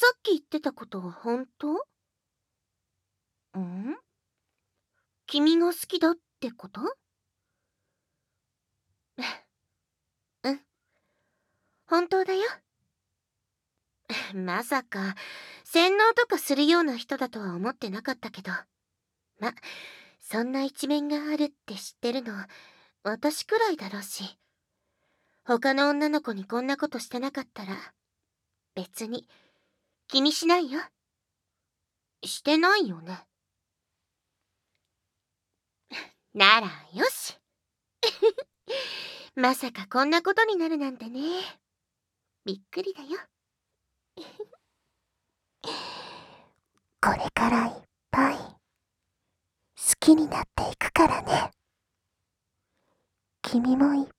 さっき言ってたことは本当？ん？君が好きだってこと？うん、本当だよ。まさか、洗脳とかするような人だとは思ってなかったけど。ま、そんな一面があるって知ってるの、私くらいだろうし。他の女の子にこんなことしてなかったら、別に気にしないよ。してないよね。ならよし。まさかこんなことになるなんてね。びっくりだよ。 これからいっぱい好きになっていくからね。君もいっ